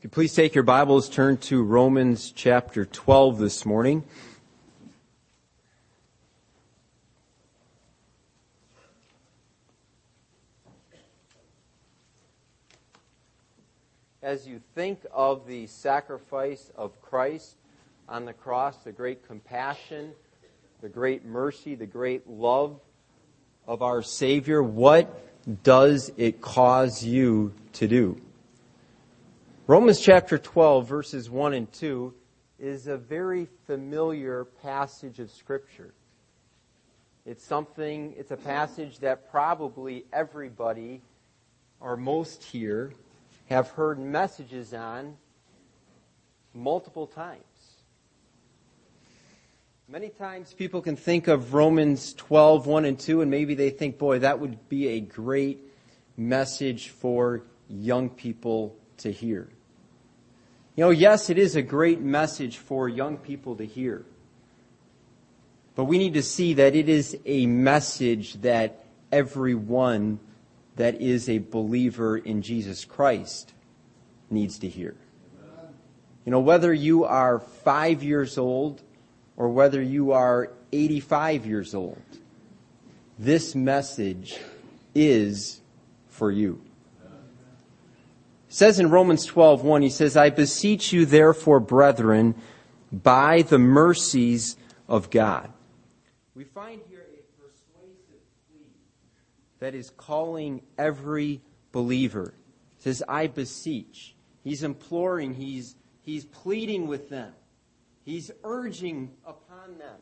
you please take your Bibles, turn to Romans chapter 12 this morning. As you think of the sacrifice of Christ on the cross, the great compassion, the great mercy, the great love of our Savior, what does it cause you to do? Romans chapter 12, verses 1 and 2 is a very familiar passage of Scripture. It's a passage that probably everybody, or most here, have heard messages on multiple times. Many times people can think of Romans 12, 1 and 2, and maybe they think, boy, that would be a great message for young people to hear. Yes, it is a great message for young people to hear. But we need to see that it is a message that everyone that is a believer in Jesus Christ needs to hear. Whether you are 5 years old or whether you are 85 years old, this message is for you. It says in Romans 12:1, he says, I beseech you therefore, brethren, by the mercies of God. We find here a persuasive plea that is calling every believer. It says, I beseech. He's imploring, he's pleading with them. He's urging upon them.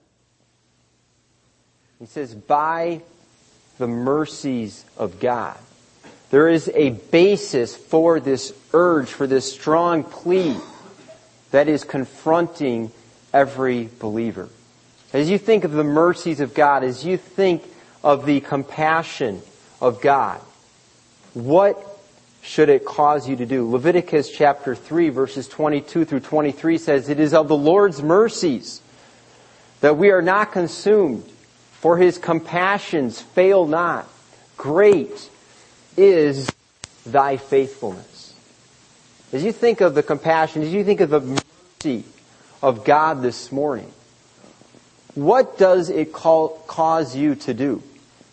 He says, by the mercies of God. There is a basis for this urge, for this strong plea that is confronting every believer. As you think of the mercies of God, as you think of the compassion of God, what should it cause you to do? Leviticus chapter 3, verses 22 through 23 says, it is of the Lord's mercies that we are not consumed, for His compassions fail not. Great is thy faithfulness. As you think of the compassion, as you think of the mercy of God this morning, what does it cause you to do?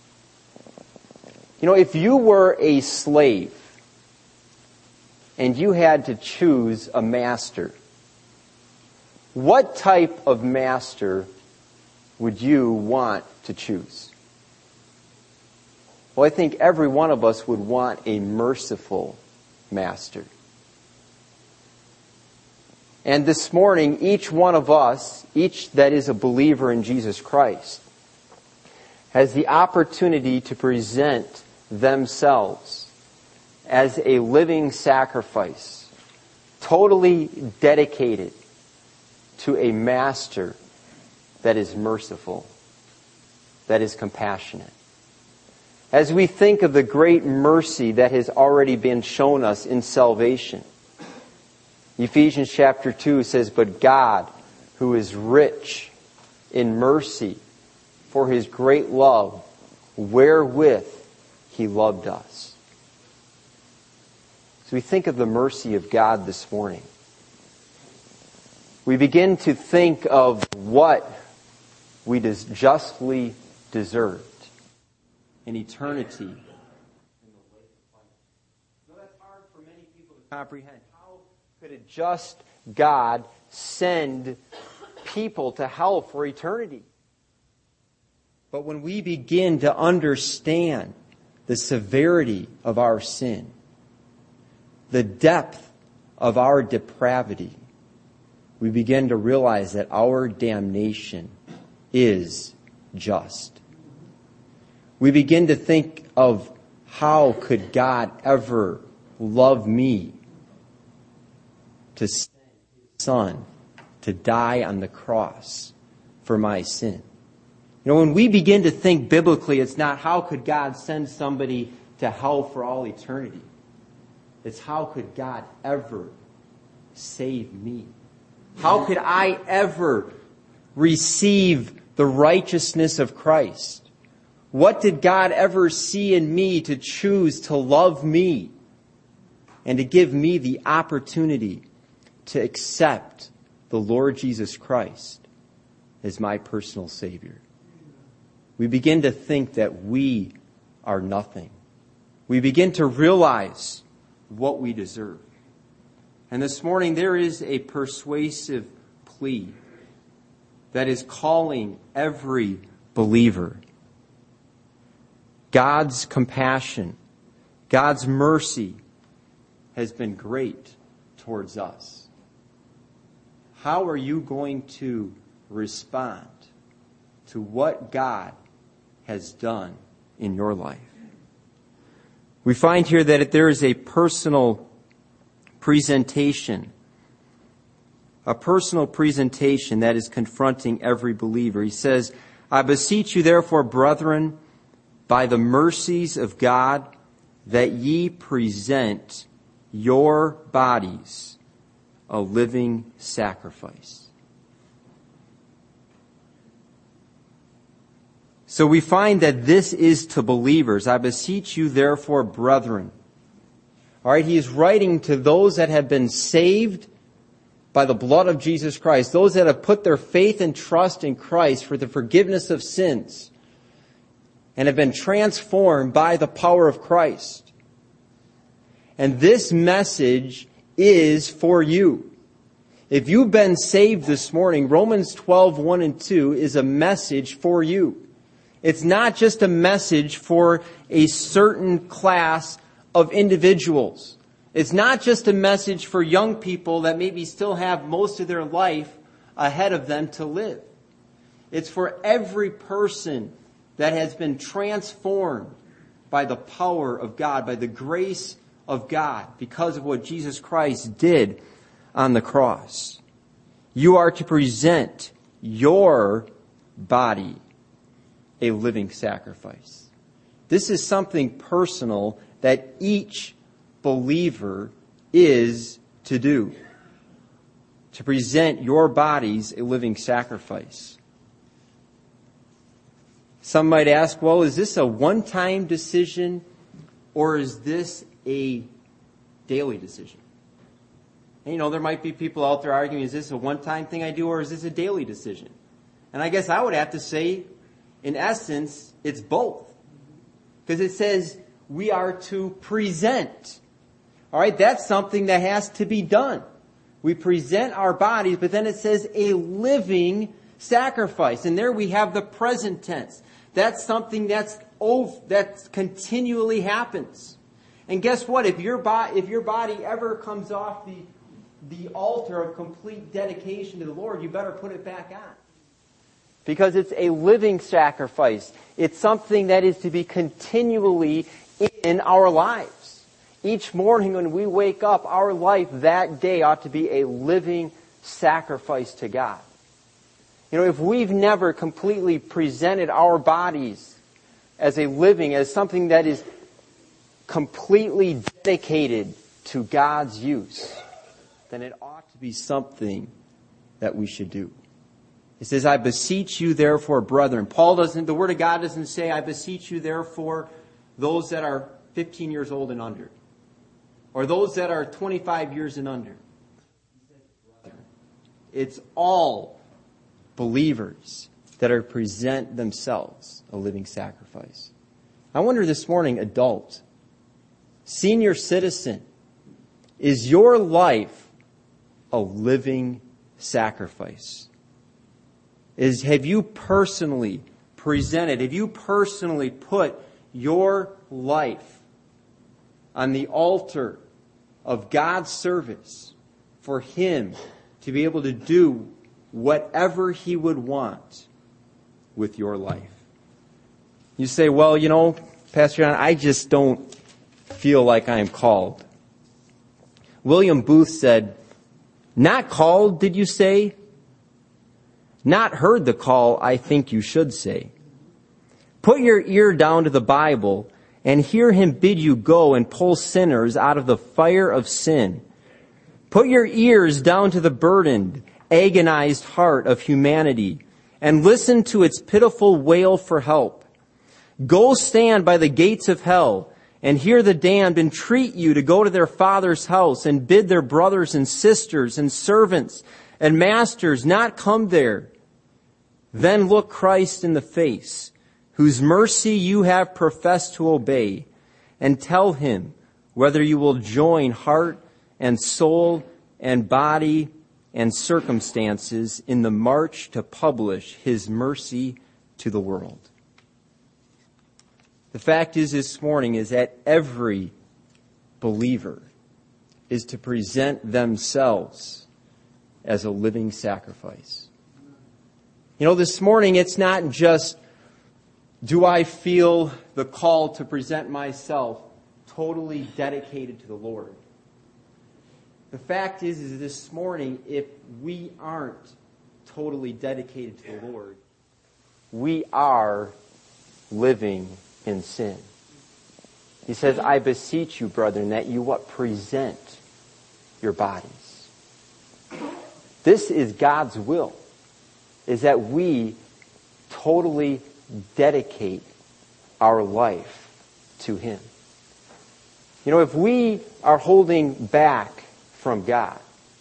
If you were a slave and you had to choose a master, what type of master would you want to choose? Well, I think every one of us would want a merciful master. And this morning, each one of us, each that is a believer in Jesus Christ, has the opportunity to present themselves as a living sacrifice, totally dedicated to a master that is merciful, that is compassionate. As we think of the great mercy that has already been shown us in salvation, Ephesians chapter 2 says, but God, who is rich in mercy for His great love, wherewith He loved us. So we think of the mercy of God this morning. We begin to think of what we justly deserved in eternity. No, that's hard for many people to comprehend. How could a just God send people to hell for eternity? But when we begin to understand the severity of our sin, the depth of our depravity, we begin to realize that our damnation is just. We begin to think of how could God ever love me to send His Son to die on the cross for my sin. When we begin to think biblically, it's not how could God send somebody to hell for all eternity. It's how could God ever save me? How could I ever receive the righteousness of Christ? What did God ever see in me to choose to love me and to give me the opportunity to accept the Lord Jesus Christ as my personal Savior. We begin to think that we are nothing. We begin to realize what we deserve. And this morning there is a persuasive plea that is calling every believer. God's compassion, God's mercy has been great towards us. How are you going to respond to what God has done in your life? We find here that there is a personal presentation. A personal presentation that is confronting every believer. He says, I beseech you therefore, brethren, by the mercies of God, that ye present your bodies a living sacrifice. So we find that this is to believers. I beseech you therefore, brethren. All right, he is writing to those that have been saved by the blood of Jesus Christ, those that have put their faith and trust in Christ for the forgiveness of sins and have been transformed by the power of Christ. And this message is for you. If you've been saved this morning, Romans 12:1 and 2 is a message for you. It's not just a message for a certain class of individuals. It's not just a message for young people that maybe still have most of their life ahead of them to live. It's for every person that has been transformed by the power of God, by the grace of God, because of what Jesus Christ did on the cross. You are to present your body a living sacrifice. This is something personal that each believer is to do. To present your bodies a living sacrifice. Some might ask, well, is this a one-time decision or is this a daily decision? And, there might be people out there arguing, is this a one-time thing I do or is this a daily decision? And I guess I would have to say, in essence, it's both. Because it says we are to present. All right, that's something that has to be done. We present our bodies, but then it says a living sacrifice. And there we have the present tense. That's something that continually happens. And guess what? If your body ever comes off the altar of complete dedication to the Lord, you better put it back on. Because it's a living sacrifice. It's something that is to be continually in our lives. Each morning when we wake up, our life that day ought to be a living sacrifice to God. If we've never completely presented our bodies as something that is completely dedicated to God's use, then it ought to be something that we should do. It says, I beseech you therefore, brethren. The Word of God doesn't say, I beseech you therefore, those that are 15 years old and under. Or those that are 25 years and under. It's all believers that are present themselves a living sacrifice. I wonder this morning, adult, senior citizen, is your life a living sacrifice? Have you personally presented, have you personally put your life on the altar of God's service for Him to be able to do whatever He would want with your life? You say, well, Pastor John, I just don't feel like I am called. William Booth said, not called, did you say? Not heard the call, I think you should say. Put your ear down to the Bible and hear Him bid you go and pull sinners out of the fire of sin. Put your ears down to the burdened, agonized heart of humanity and listen to its pitiful wail for help. Go stand by the gates of hell And hear the damned entreat you to go to their father's house and bid their brothers and sisters and servants and masters not come there. Then look Christ in the face, whose mercy you have professed to obey, and tell him whether you will join heart and soul and body and circumstances in the march to publish his mercy to the world. The fact is this morning is that every believer is to present themselves as a living sacrifice. You know, this morning it's not just, do I feel the call to present myself totally dedicated to the Lord? The fact is this morning, if we aren't totally dedicated to the Lord, we are living in sin. He says, I beseech you, brethren, that you what? Present your bodies. This is God's will, is that we totally dedicate our life to Him. You know, if we are holding back from God,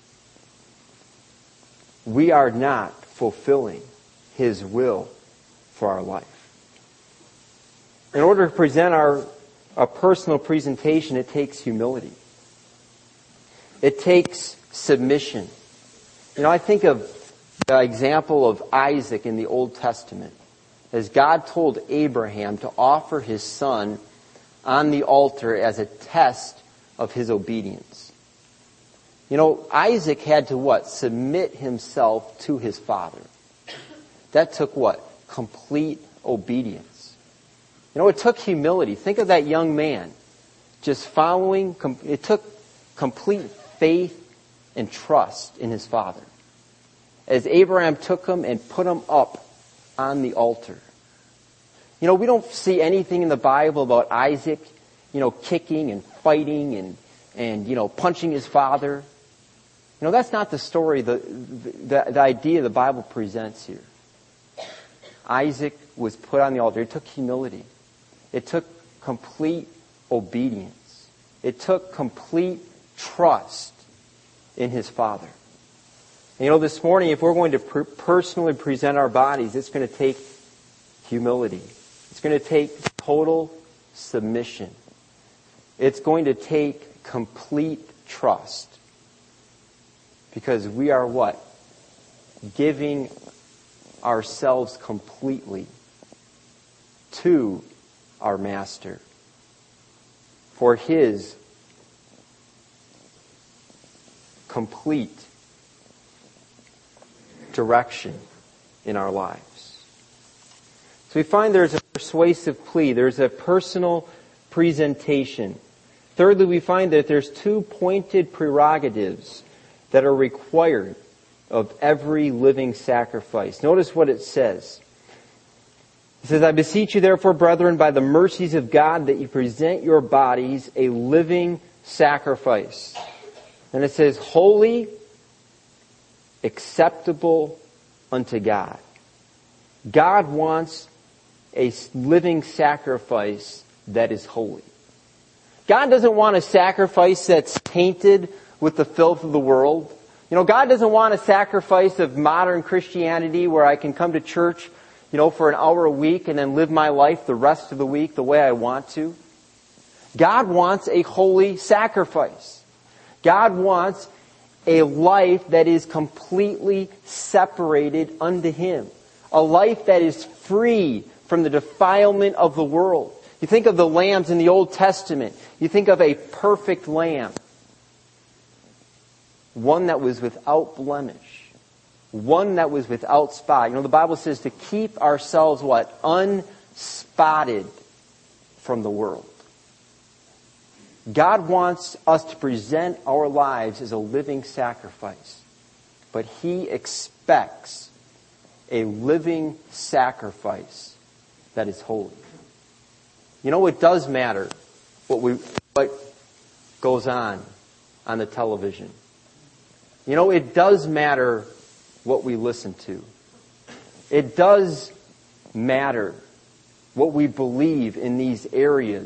we are not fulfilling His will for our life. In order to present a personal presentation, it takes humility. It takes submission. You know, I think of the example of Isaac in the Old Testament, as God told Abraham to offer his son on the altar as a test of his obedience. You know, Isaac had to what? Submit himself to his father. That took what? Complete obedience. You know, it took humility. Think of that young man just following. It took complete faith and trust in his father, as Abraham took him and put him up on the altar. You know, we don't see anything in the Bible about Isaac, you know, kicking and fighting and you know, punching his father. You know, that's not the story, the idea the Bible presents here. Isaac was put on the altar. It took humility. It took complete obedience. It took complete trust in his father. And you know, this morning, if we're going to personally present our bodies, it's going to take humility. It's going to take total submission. It's going to take complete trust. Because we are what? Giving ourselves completely to our Master for His complete direction in our lives. So we find there's a persuasive plea. There's a personal presentation. Thirdly, we find that there's two pointed prerogatives that are required of every living sacrifice. Notice what it says. It says, I beseech you therefore, brethren, by the mercies of God, that you present your bodies a living sacrifice. And it says, holy, acceptable unto God. God wants a living sacrifice that is holy. God doesn't want a sacrifice that's tainted with the filth of the world. You know, God doesn't want a sacrifice of modern Christianity where I can come to church, you know, for an hour a week and then live my life the rest of the week the way I want to. God wants a holy sacrifice. God wants a life that is completely separated unto Him. A life that is free from the defilement of the world. You think of the lambs in the Old Testament. You think of a perfect lamb. One that was without blemish. One that was without spot. You know, the Bible says to keep ourselves what? Unspotted from the world. God wants us to present our lives as a living sacrifice. But He expects a living sacrifice that is holy. You know, it does matter what goes on the television. You know, it does matter what we listen to. It does matter what we believe in these areas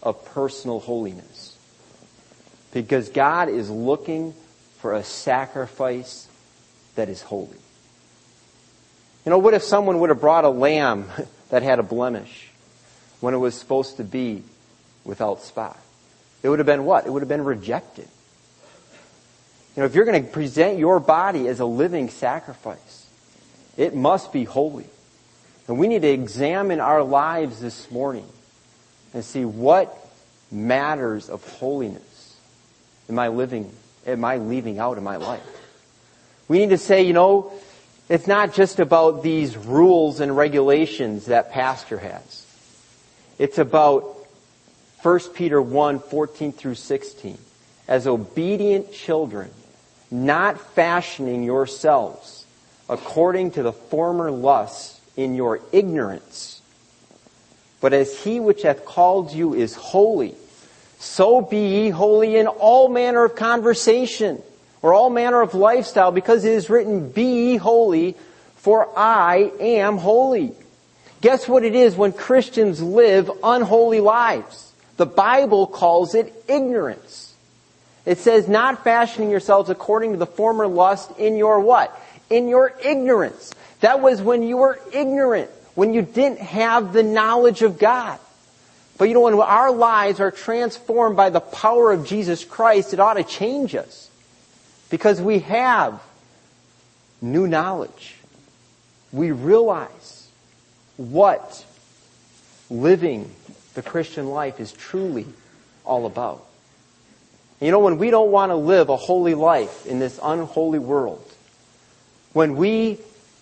of personal holiness. Because God is looking for a sacrifice that is holy. What if someone would have brought a lamb that had a blemish when it was supposed to be without spot? It would have been what? It would have been rejected. If you're going to present your body as a living sacrifice, it must be holy. And we need to examine our lives this morning and see what matters of holiness am I leaving out in my life. We need to say, it's not just about these rules and regulations that pastor has. It's about 1 Peter 1, 14 through 16. As obedient children, not fashioning yourselves according to the former lusts in your ignorance, but as he which hath called you is holy, so be ye holy in all manner of conversation, or all manner of lifestyle, because it is written, be ye holy, for I am holy. Guess what it is when Christians live unholy lives? The Bible calls it ignorance. It says, not fashioning yourselves according to the former lust in your what? In your ignorance. That was when you were ignorant, when you didn't have the knowledge of God. But when our lives are transformed by the power of Jesus Christ, it ought to change us. Because we have new knowledge. We realize what living the Christian life is truly all about. When we don't want to live a holy life in this unholy world, when we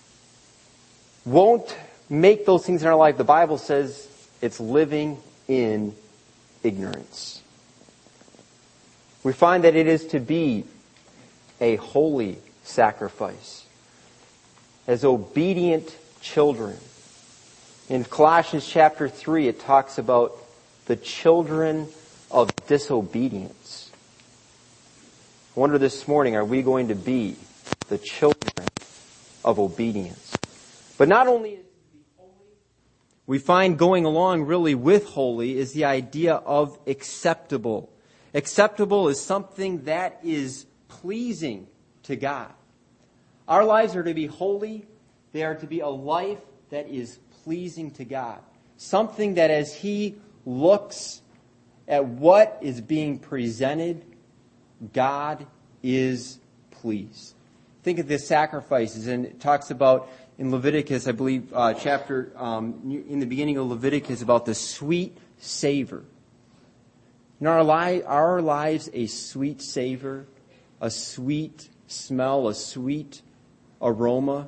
won't make those things in our life, the Bible says it's living in ignorance. We find that it is to be a holy sacrifice. As obedient children. In Colossians chapter 3, it talks about the children of disobedience. I wonder this morning, are we going to be the children of obedience? But not only is it to be holy, we find going along really with holy is the idea of acceptable. Acceptable is something that is pleasing to God. Our lives are to be holy. They are to be a life that is pleasing to God. Something that as He looks at what is being presented, God is pleased. Think of the sacrifices, and it talks about in Leviticus, I believe, chapter in the beginning of Leviticus, about the sweet savor. Our lives a sweet savor, a sweet smell, a sweet aroma.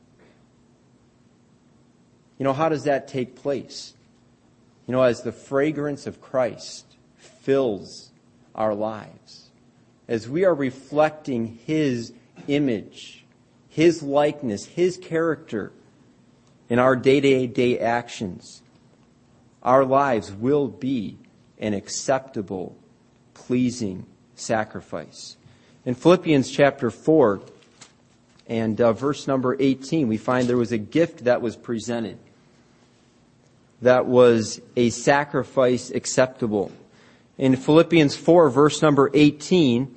How does that take place? As the fragrance of Christ fills our lives, as we are reflecting His image, His likeness, His character in our day-to-day actions, our lives will be an acceptable, pleasing sacrifice. In Philippians chapter 4 and verse number 18, we find there was a gift that was presented that was a sacrifice acceptable. In Philippians 4, verse number 18,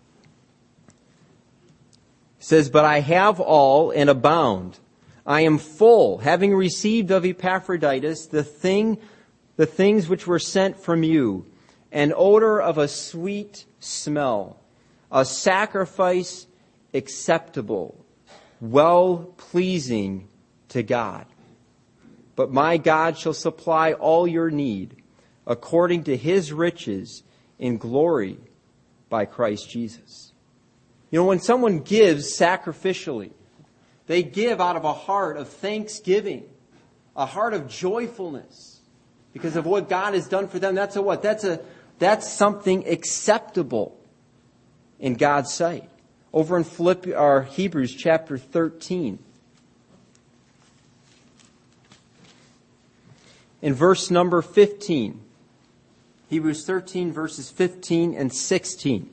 it says, "But I have all and abound. I am full, having received of Epaphroditus the things which were sent from you, an odor of a sweet smell, a sacrifice acceptable, well-pleasing to God. But my God shall supply all your need according to His riches in glory by Christ Jesus." When someone gives sacrificially, they give out of a heart of thanksgiving, a heart of joyfulness because of what God has done for them. That's that's something acceptable in God's sight. Over in Hebrews chapter 13. In verse number 15. Hebrews 13 verses 15 and 16.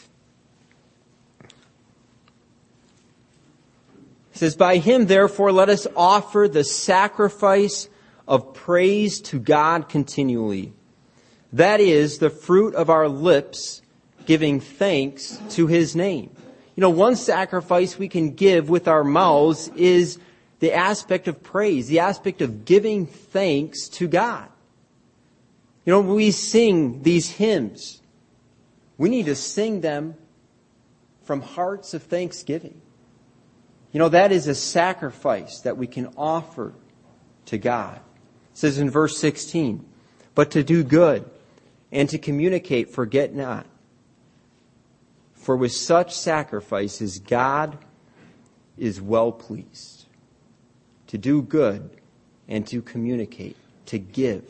It says, "By Him therefore let us offer the sacrifice of praise to God continually. That is the fruit of our lips giving thanks to His name. One sacrifice we can give with our mouths is the aspect of praise, the aspect of giving thanks to God. When we sing these hymns, we need to sing them from hearts of thanksgiving. That is a sacrifice that we can offer to God. It says in verse 16, but to do good and to communicate, forget not. For with such sacrifices, God is well pleased. To do good and to communicate, to give.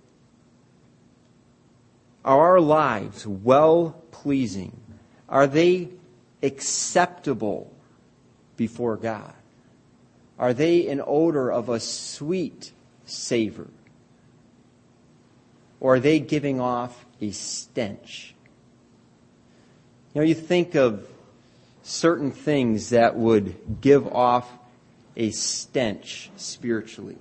Are our lives well pleasing? Are they acceptable before God? Are they an odor of a sweet savor? Or are they giving off a stench? You think of certain things that would give off a stench spiritually.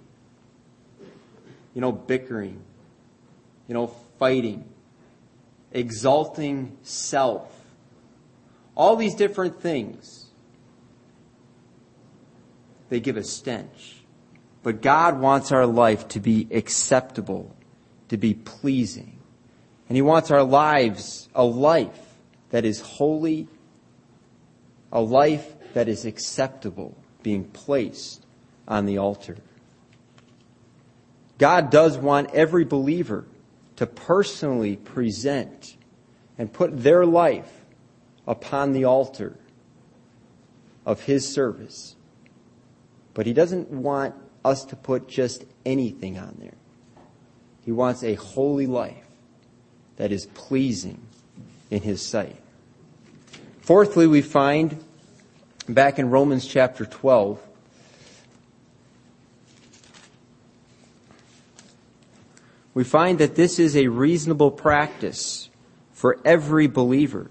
Bickering, fighting, exalting self. All these different things, they give a stench. But God wants our life to be acceptable, to be pleasing. And He wants our lives, a life that is holy, a life that is acceptable, being placed on the altar. God does want every believer to personally present and put their life upon the altar of His service. But He doesn't want us to put just anything on there. He wants a holy life that is pleasing in His sight. Fourthly, we find back in Romans chapter 12, we find that this is a reasonable practice for every believer.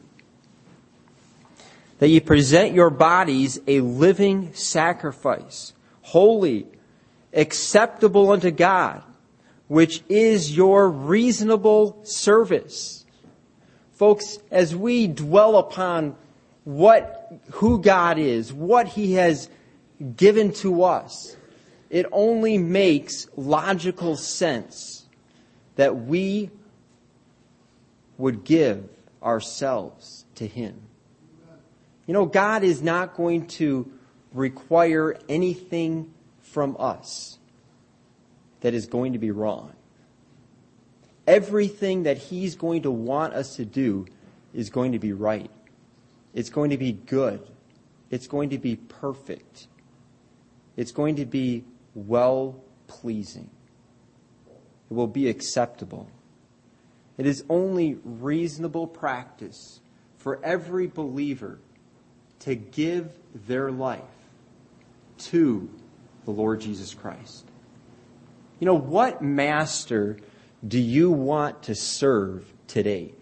That you present your bodies a living sacrifice, holy, acceptable unto God, which is your reasonable service. Folks, as we dwell upon who God is, what He has given to us, it only makes logical sense that we would give ourselves to Him. God is not going to require anything from us that is going to be wrong. Everything that He's going to want us to do is going to be right. It's going to be good. It's going to be perfect. It's going to be well-pleasing. It will be acceptable. It is only reasonable practice for every believer to give their life to the Lord Jesus Christ. What master do you want to serve today?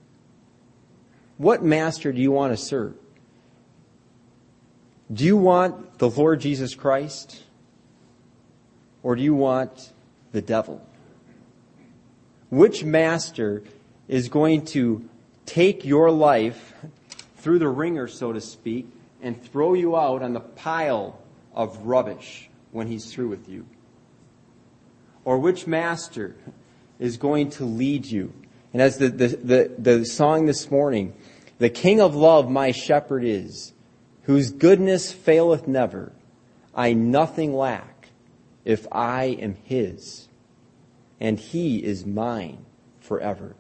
What master do you want to serve? Do you want the Lord Jesus Christ? Or do you want the devil? Which master is going to take your life through the ringer, so to speak, and throw you out on the pile of rubbish when he's through with you? Or which master is going to lead you? And as the song this morning, the King of love my shepherd is, whose goodness faileth never. I nothing lack if I am His, and He is mine forever.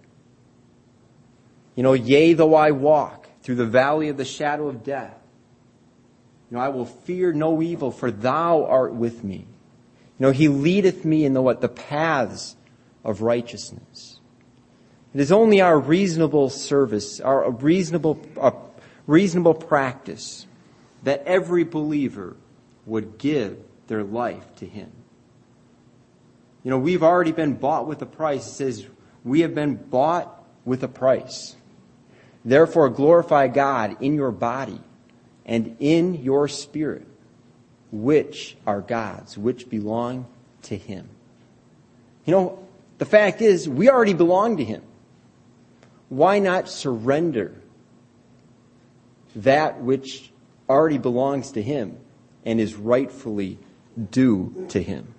Yea, though I walk through the valley of the shadow of death, I will fear no evil, for Thou art with me. He leadeth me in the paths of righteousness. It is only our reasonable service, our reasonable practice, that every believer would give their life to Him. We've already been bought with a price. It says we have been bought with a price. Therefore, glorify God in your body and in your spirit, which are God's, which belong to Him. The fact is, we already belong to Him. Why not surrender that which already belongs to Him and is rightfully due to Him?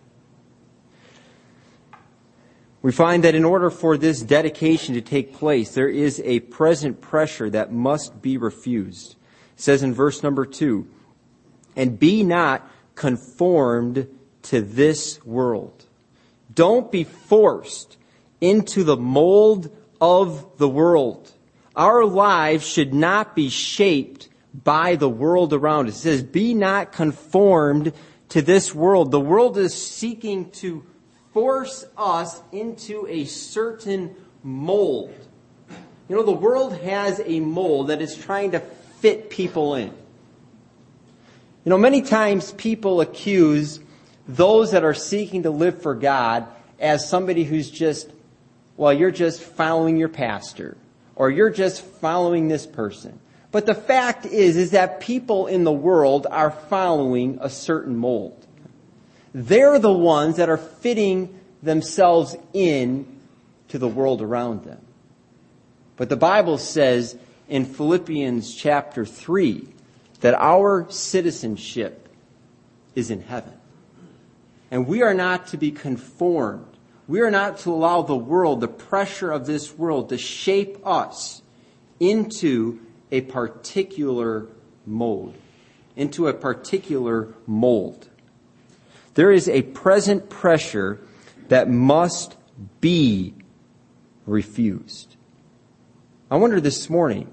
We find that in order for this dedication to take place, there is a present pressure that must be refused. It says in verse number 2, "And be not conformed to this world." Don't be forced into the mold of the world. Our lives should not be shaped by the world around us. It says, "Be not conformed to this world." The world is seeking to force us into a certain mold. You know, the world has a mold that is trying to fit people in. You know, many times people accuse those that are seeking to live for God as somebody who's just, well, you're just following your pastor, or you're just following this person. But the fact is that people in the world are following a certain mold. They're the ones that are fitting themselves in to the world around them. But the Bible says in Philippians chapter 3 that our citizenship is in heaven. And we are not to be conformed. We are not to allow the world, the pressure of this world, to shape us into a particular mode, into a particular mold. There is a present pressure that must be refused. I wonder this morning,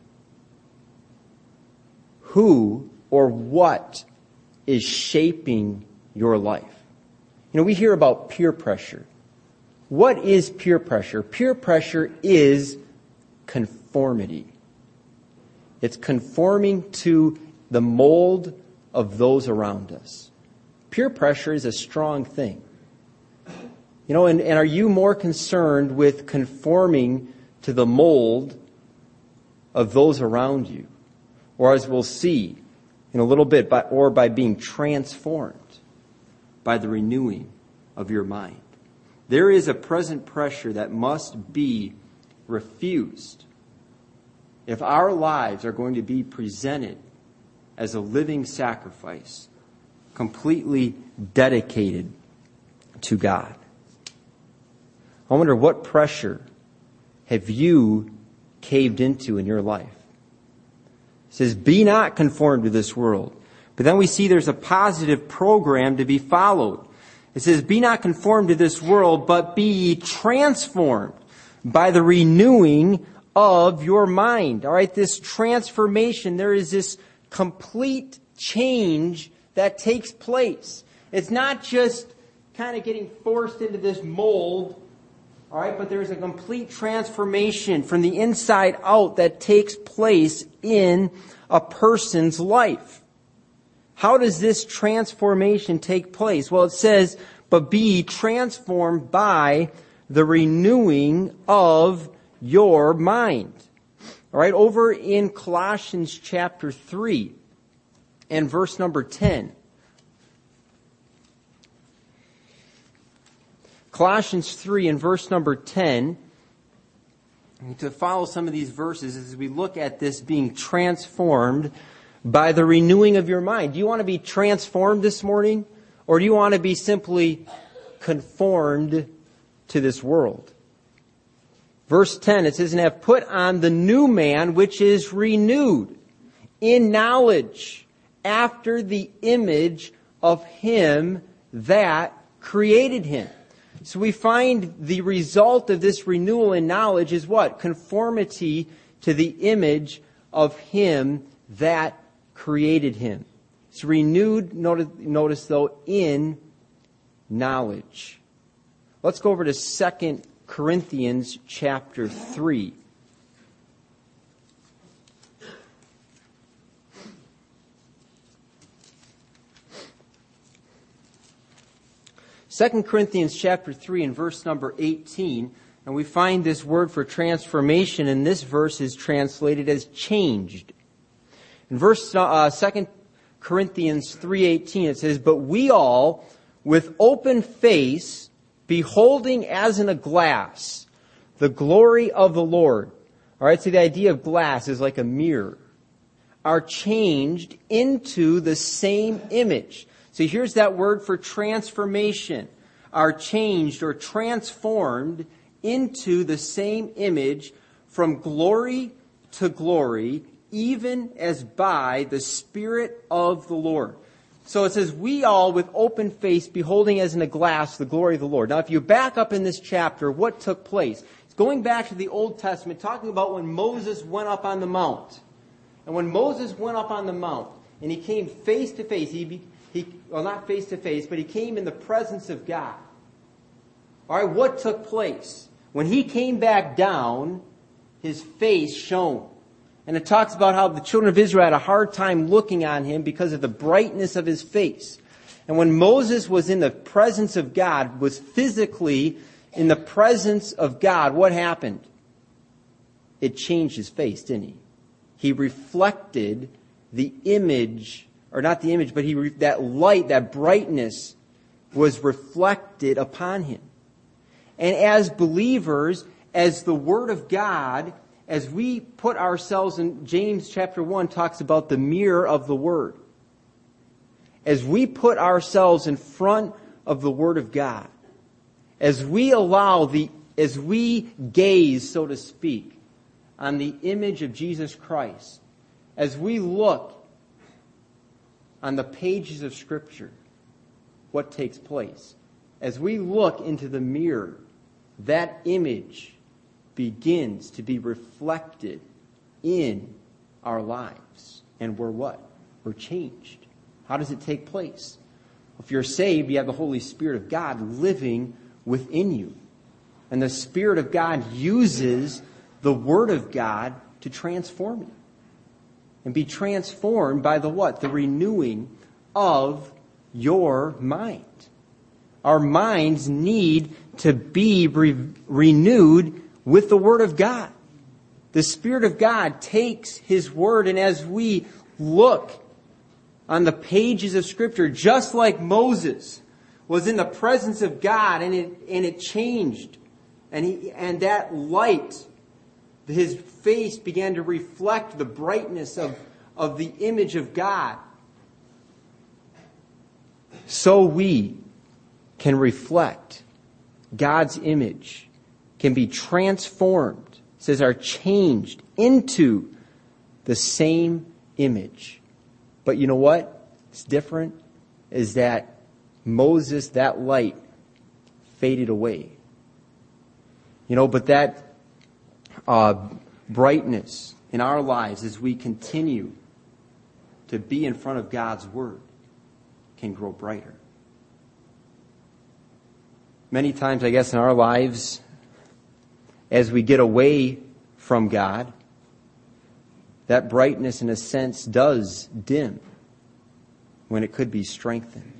who or what is shaping your life? You know, we hear about peer pressure. What is peer pressure? Peer pressure is conformity. It's conforming to the mold of those around us. Peer pressure is a strong thing. You know, and are you more concerned with conforming to the mold of those around you? Or as we'll see in a little bit, by being transformed by the renewing of your mind. There is a present pressure that must be refused if our lives are going to be presented as a living sacrifice, completely dedicated to God. I wonder, what pressure have you caved into in your life? It says, "Be not conformed to this world." But then we see there's a positive program to be followed. It says, "Be not conformed to this world, but be ye transformed by the renewing of your mind." All right, this transformation, there is this complete change that takes place. It's not just kind of getting forced into this mold, all right, but there's a complete transformation from the inside out that takes place in a person's life. How does this transformation take place? Well, it says, "But be transformed by the renewing of your mind." All right, over in Colossians chapter 3 and verse number 10. Colossians 3 and verse number 10. To follow some of these verses as we look at this being transformed by the renewing of your mind. Do you want to be transformed this morning? Or do you want to be simply conformed to this world? Verse 10, it says, "And have put on the new man, which is renewed in knowledge, after the image of him that created him." So we find the result of this renewal in knowledge is what? Conformity to the image of him that created him. It's renewed, notice though, in knowledge. Let's go over to 2 Corinthians chapter 3. Second Corinthians chapter 3 and verse number 18, and we find this word for transformation in this verse is translated as changed. In verse 2 Corinthians 3:18 it says, "But we all, with open face, beholding as in a glass the glory of the Lord. All right, so the idea of glass is like a mirror. Are changed into the same image. So here's that word for transformation. Are changed or transformed into the same image from glory to glory, even as by the Spirit of the Lord. So it says, we all with open face beholding as in a glass the glory of the Lord. Now if you back up in this chapter, what took place? It's going back to the Old Testament, talking about when Moses went up on the mount. And when Moses went up on the mount, and he came face to face, well, not face to face, but he came in the presence of God. All right, what took place? When he came back down, his face shone. And it talks about how the children of Israel had a hard time looking on him because of the brightness of his face. And when Moses was in the presence of God, was physically in the presence of God, what happened? It changed his face, didn't he? He reflected the image, or not the image, but that light, that brightness was reflected upon him. And as believers, as the Word of God, as we put ourselves in, James chapter 1 talks about the mirror of the Word. As we put ourselves in front of the Word of God, as we gaze, so to speak, on the image of Jesus Christ, as we look on the pages of Scripture, what takes place? As we look into the mirror, that image begins to be reflected in our lives. And we're what? We're changed. How does it take place? If you're saved, you have the Holy Spirit of God living within you. And the Spirit of God uses the Word of God to transform you. And be transformed by the what? The renewing of your mind. Our minds need to be renewed with the Word of God. The Spirit of God takes His Word, and as we look on the pages of Scripture, just like Moses was in the presence of God, and it changed, and that light, his face began to reflect the brightness of the image of God. So we can reflect God's image, can be transformed, it says are changed into the same image. But you know what? It's different, is that Moses, that light faded away. But that brightness in our lives as we continue to be in front of God's Word can grow brighter. Many times, I guess, in our lives, as we get away from God, that brightness, in a sense, does dim when it could be strengthened.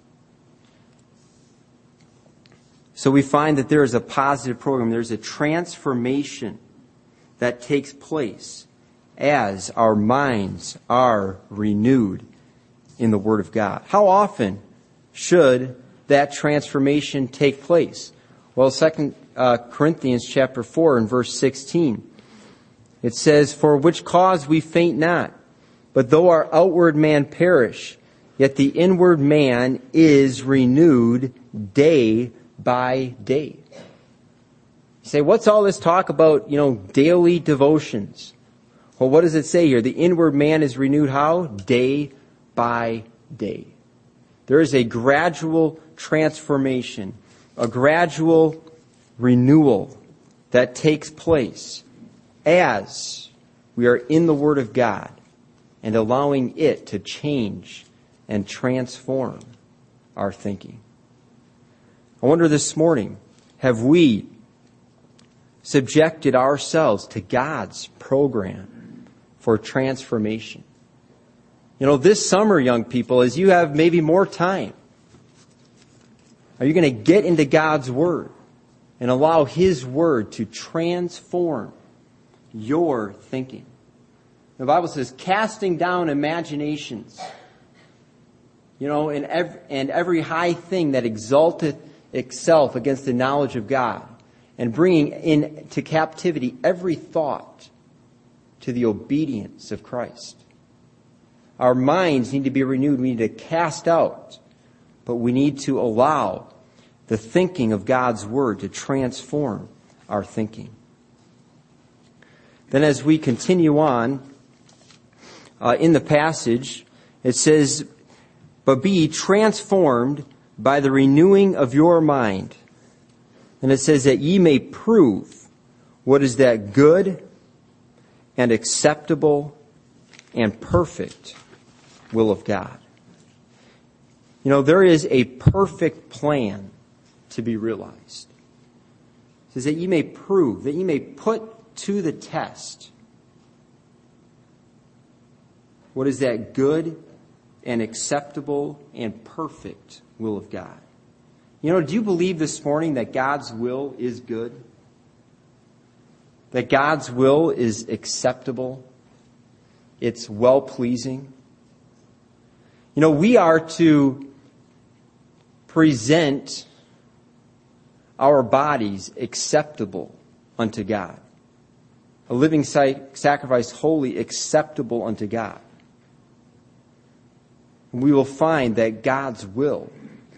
So we find that there is a positive program. There's a transformation that takes place as our minds are renewed in the Word of God. How often should that transformation take place? Well, 2 Corinthians chapter 4 and verse 16. It says, "For which cause we faint not, but though our outward man perish, yet the inward man is renewed day by day." You say, what's all this talk about, daily devotions? Well, what does it say here? The inward man is renewed how? Day by day. There is a gradual transformation, a gradual renewal that takes place as we are in the Word of God and allowing it to change and transform our thinking. I wonder this morning, have we subjected ourselves to God's program for transformation? This summer, young people, as you have maybe more time, are you going to get into God's Word and allow His Word to transform your thinking? The Bible says, casting down imaginations, and every high thing that exalteth itself against the knowledge of God, and bringing into captivity every thought to the obedience of Christ. Our minds need to be renewed. We need to cast out, but we need to allow the thinking of God's Word to transform our thinking. Then as we continue on in the passage, it says, "But be transformed by the renewing of your mind." And it says that ye may prove what is that good and acceptable and perfect will of God. You know, there is a perfect plan to be realized. It says that ye may prove, that ye may put to the test what is that good and acceptable and perfect will of God. You know, do you believe this morning that God's will is good? That God's will is acceptable? It's well-pleasing? You know, we are to present our bodies acceptable unto God. A living sacrifice, holy, acceptable unto God. And we will find that God's will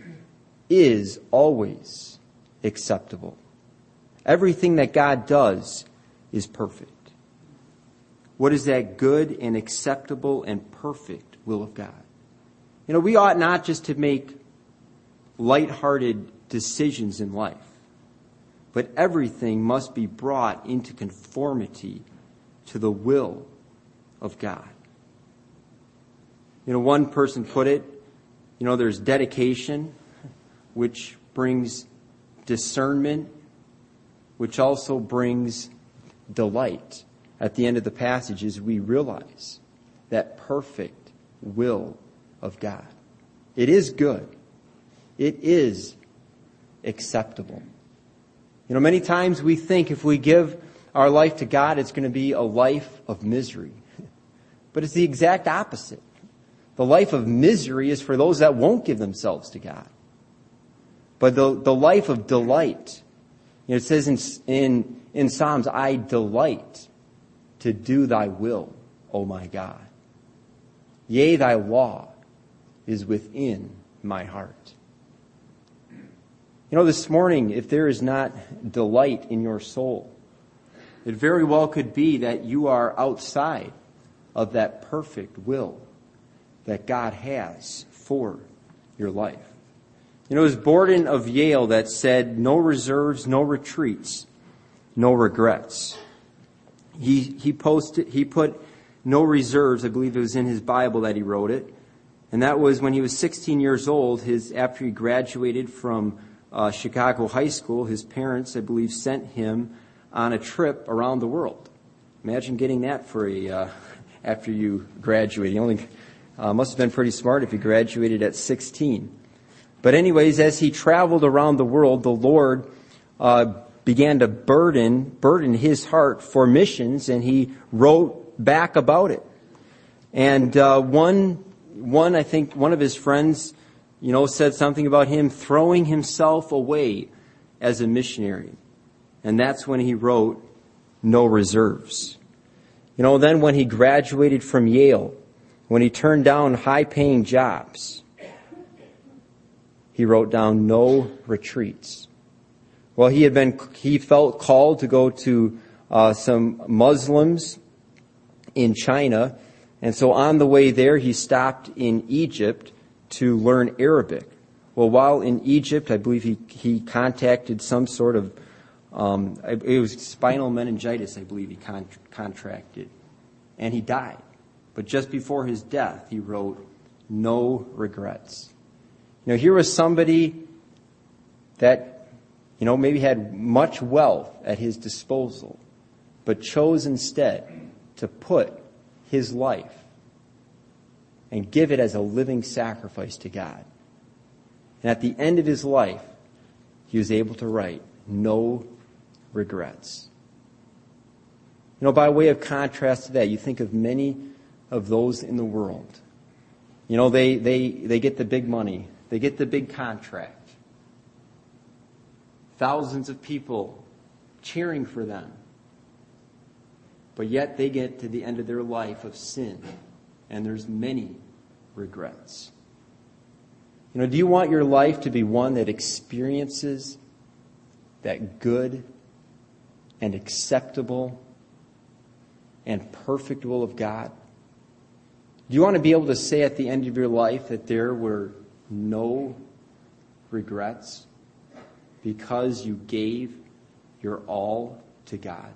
is always acceptable. Everything that God does is perfect. What is that good and acceptable and perfect will of God? You know, we ought not just to make lighthearted decisions in life, but everything must be brought into conformity to the will of God. You know, one person put it, you know, there's dedication, which brings discernment, which also brings delight. At the end of the passage, as we realize that perfect will of God. It is good. It is acceptable. You know, many times we think if we give our life to God, it's going to be a life of misery. But it's the exact opposite. The life of misery is for those that won't give themselves to God. But the life of delight, you know, it says in Psalms, I delight to do thy will, O my God. Yea, thy law is within my heart. You know, this morning, if there is not delight in your soul, it very well could be that you are outside of that perfect will that God has for your life. You know, it was Borden of Yale that said, no reserves, no retreats, no regrets. He put no reserves, I believe it was in his Bible that he wrote it. And that was when he was 16 years old, after he graduated from Chicago High School, his parents, I believe, sent him on a trip around the world. Imagine getting that for after you graduate. He only must have been pretty smart if he graduated at 16. But anyways, as he traveled around the world, the Lord began to burden his heart for missions, and he wrote back about it. And I think one of his friends, you know, said something about him throwing himself away as a missionary. And that's when he wrote No Reserves. You know, then when he graduated from Yale, when he turned down high-paying jobs, he wrote down No Retreats. Well, he felt called to go to some Muslims in China, and so on the way there, he stopped in Egypt to learn Arabic. Well, while in Egypt, I believe he contacted some sort of, it was spinal meningitis, I believe he contracted, and he died. But just before his death, he wrote, No Regrets. You know, here was somebody that, you know, maybe had much wealth at his disposal, but chose instead to put his life and give it as a living sacrifice to God. And at the end of his life, he was able to write, No Regrets. You know, by way of contrast to that, you think of many of those in the world. You know, they get the big money. They get the big contract. thousands of people cheering for them. But yet they get to the end of their life of sin, and there's many regrets. Do you want your life to be one that experiences that good and acceptable and perfect will of God? Do you want to be able to say at the end of your life that there were no regrets because you gave your all to God?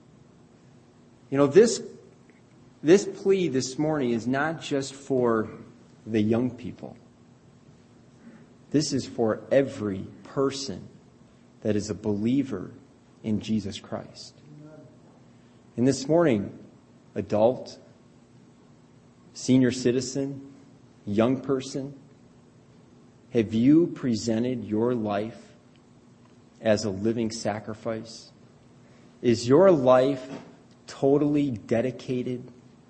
This plea this morning is not just for the young people. This is for every person that is a believer in Jesus Christ. And this morning, adult, senior citizen, young person, have you presented your life as a living sacrifice? Is your life totally dedicated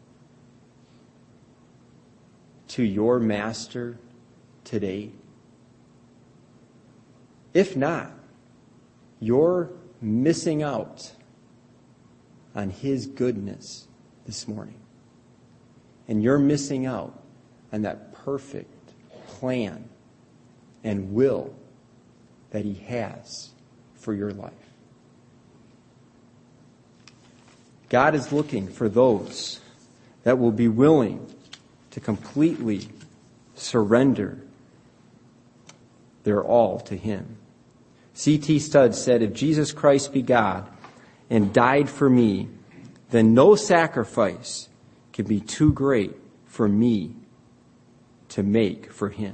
to your master today? If not, you're missing out on his goodness this morning. And you're missing out on that perfect plan and will that he has for your life. God is looking for those that will be willing to completely surrender their all to him. C.T. Studd said, "If Jesus Christ be God and died for me, then no sacrifice can be too great for me to make for him."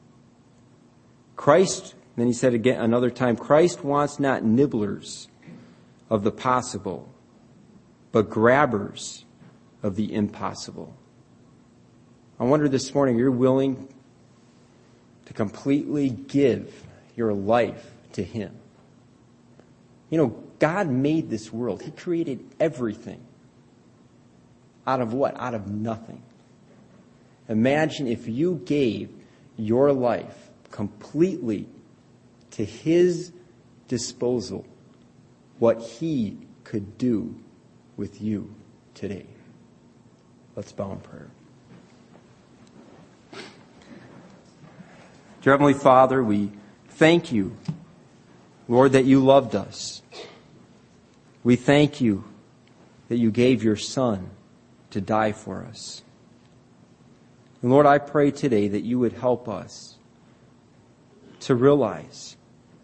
Christ, then he said again another time, Christ wants not nibblers of the possible, but grabbers of the impossible. I wonder this morning, you're willing to completely give your life to him. God made this world. He created everything. Out of what? Out of nothing. Imagine if you gave your life completely to his disposal, what he could do with you today. Let's bow in prayer. Dear Heavenly Father, we thank you, Lord, that you loved us. We thank you that you gave your Son to die for us. And Lord, I pray today that you would help us to realize,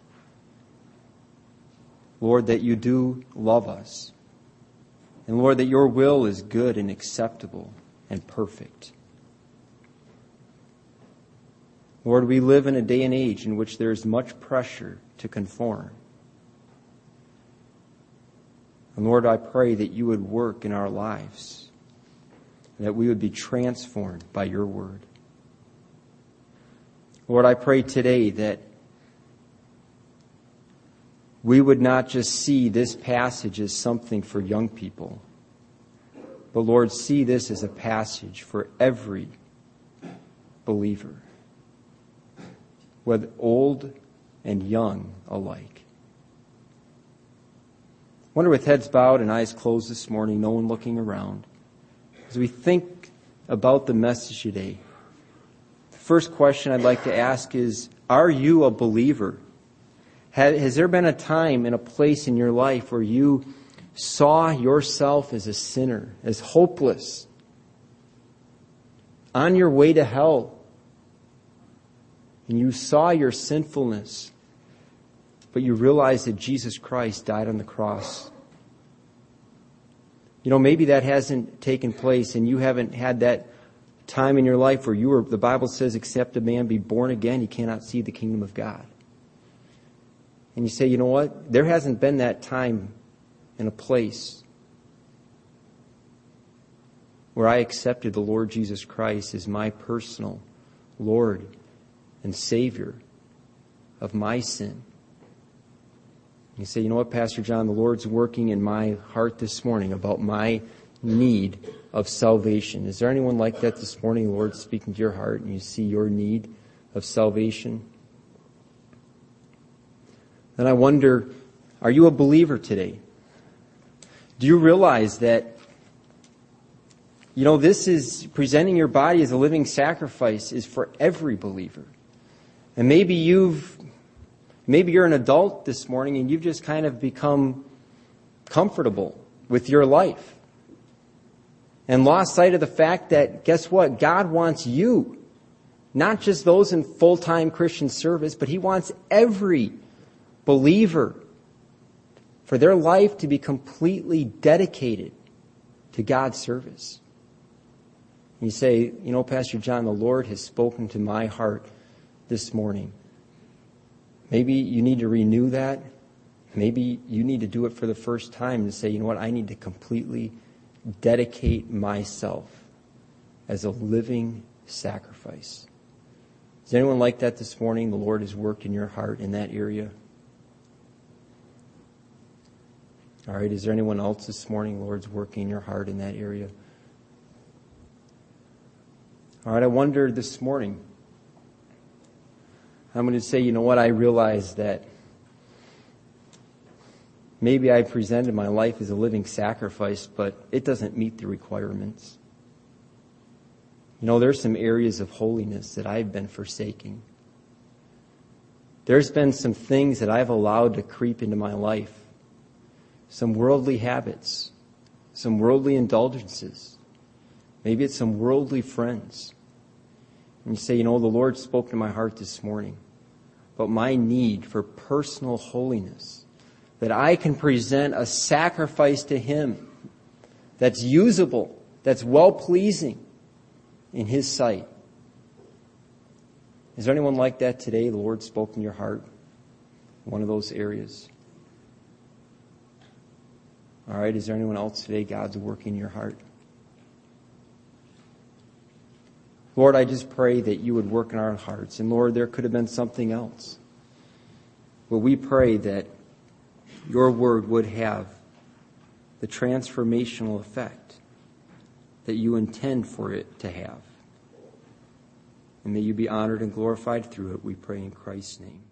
Lord, that you do love us. And Lord, that your will is good and acceptable and perfect. Lord, we live in a day and age in which there is much pressure to conform. And Lord, I pray that you would work in our lives, and that we would be transformed by your word. Lord, I pray today that we would not just see this passage as something for young people, but Lord, see this as a passage for every believer, whether old and young alike. I wonder, with heads bowed and eyes closed this morning, no one looking around, as we think about the message today, the first question I'd like to ask is, are you a believer? Has there been a time and a place in your life where you saw yourself as a sinner, as hopeless, on your way to hell, and you saw your sinfulness, but you realized that Jesus Christ died on the cross? Maybe that hasn't taken place, and you haven't had that time in your life where the Bible says, except a man be born again, he cannot see the kingdom of God. And you say, you know what? There hasn't been that time and a place where I accepted the Lord Jesus Christ as my personal Lord and Savior of my sin. You say, you know what, Pastor John, the Lord's working in my heart this morning about my need of salvation. Is there anyone like that this morning? The Lord's speaking to your heart and you see your need of salvation. then I wonder, are you a believer today? Do you realize that, this is presenting your body as a living sacrifice is for every believer? And maybe you're an adult this morning and you've just kind of become comfortable with your life and lost sight of the fact that, guess what? God wants you, not just those in full-time Christian service, but He wants every believer for their life to be completely dedicated to God's service. And you say, Pastor John, the Lord has spoken to my heart this morning. Maybe you need to renew that. Maybe you need to do it for the first time and say, I need to completely dedicate myself as a living sacrifice. Is anyone like that this morning? The Lord has worked in your heart in that area. All right, is there anyone else this morning the Lord's working in your heart in that area? All right, I wonder this morning, I'm going to say, I realize that maybe I presented my life as a living sacrifice, but it doesn't meet the requirements. There's some areas of holiness that I've been forsaking. There's been some things that I've allowed to creep into my life. Some worldly habits, some worldly indulgences. Maybe it's some worldly friends. And you say, the Lord spoke to my heart this morning about my need for personal holiness, that I can present a sacrifice to Him that's usable, that's well-pleasing in His sight. Is there anyone like that today? The Lord spoke in your heart, one of those areas. All right, is there anyone else today God's working in your heart? Lord, I just pray that you would work in our hearts. And Lord, there could have been something else. But we pray that your word would have the transformational effect that you intend for it to have. And may you be honored and glorified through it, we pray in Christ's name.